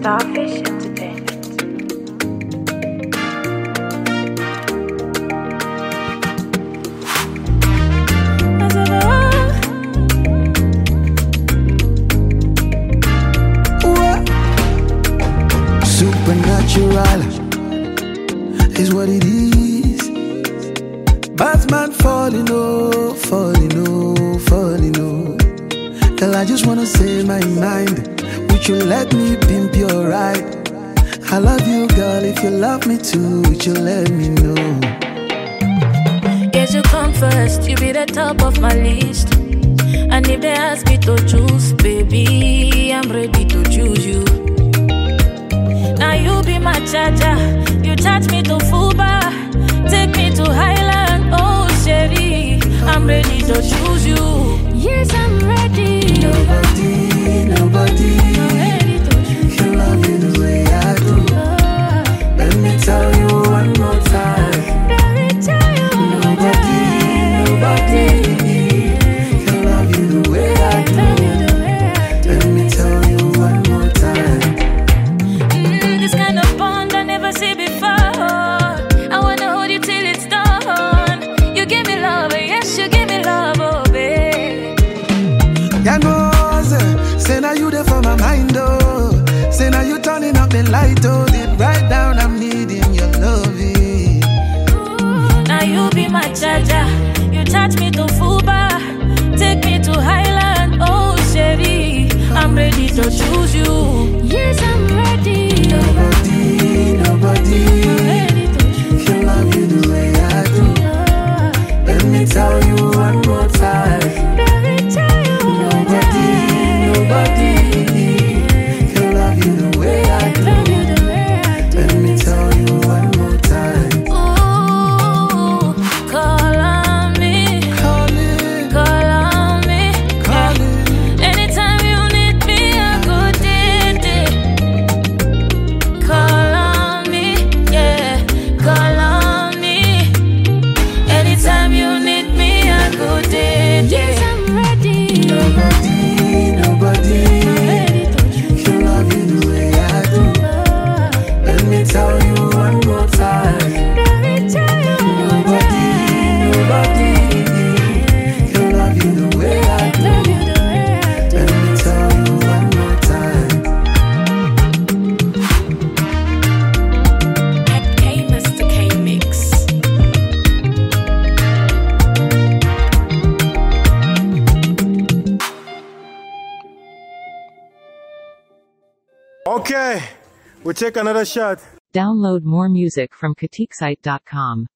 Starfish Entertainment. Supernatural is what it is. Batman falling, oh, falling, oh, falling, oh. Girl, I just wanna say my mind. Would you let me pimp your ride? I love you, girl. If you love me too, would you let me know? Yes, you come first. You be the top of my list. And if they ask me to choose, baby, I'm ready to choose you. Now you be my charger. You charge me to Fuba, take me to Highland. Oh, Sherry, I'm ready to choose you. Yes, I'm ready. Nobody can love you the way I do. Let me tell you one more time. Nobody can love you the way I do. Let me tell you one more time. This kind of bond I never see before. I wanna hold you till it's done. You give me love, yes, you give me love, oh babe. Ya know, say now you there for my mind, oh. Say now you turning up the light, oh. Deep right down, I'm needing your loving. Now you be my charger. You charge me to Fuba, take me to Highland. Oh, Sherry, I'm ready to choose you. Yes, I'm ready. Nobody can love you the way I do. Let me tell you one more time. Nobody can love you the way I do. Let me tell you one more time. Ooh, call on me. Call on me. Yeah. Anytime you need me, I go it. Call on me, yeah. Call on me. Anytime you need me, I go it. Yes, I'm ready. Nobody can love you the way I do. Let me tell you one more time. Nobody can love you the way I do. Let me tell you one more time. Mr. K Mix. Okay, we'll take another shot. Download more music from KatikSite.com.